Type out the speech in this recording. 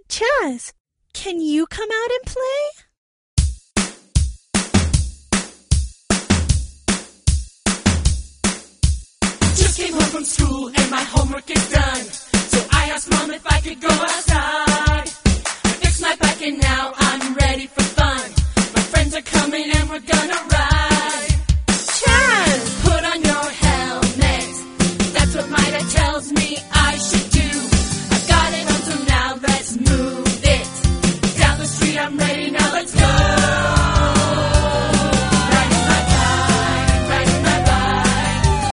Chaz, can you come out and play? Just came home from school and my homework is done. So I asked Mom if I could go outside. I fixed my bike and now I'm ready for fun. My friends are coming and we're gonna ride.